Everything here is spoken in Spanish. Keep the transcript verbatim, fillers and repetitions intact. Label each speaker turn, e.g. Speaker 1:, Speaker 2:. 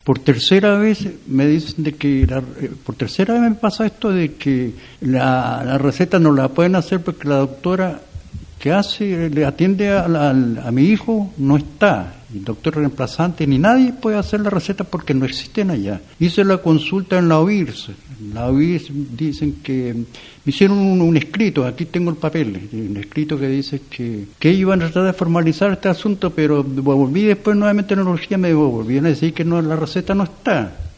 Speaker 1: por tercera vez me dicen de que, la, por tercera vez me pasa esto de que la, la receta no la pueden hacer porque la doctora que hace, le atiende a, la, a mi hijo no está. El doctor reemplazante ni nadie puede hacer la receta porque no existen allá. Hice la consulta en la O I R S. En la O I R S dicen que me hicieron un, un escrito, aquí tengo el papel, un escrito que dice que, que ellos iban a tratar de formalizar este asunto, pero volví después nuevamente a neurología, me volvían a decir que no, la receta no está.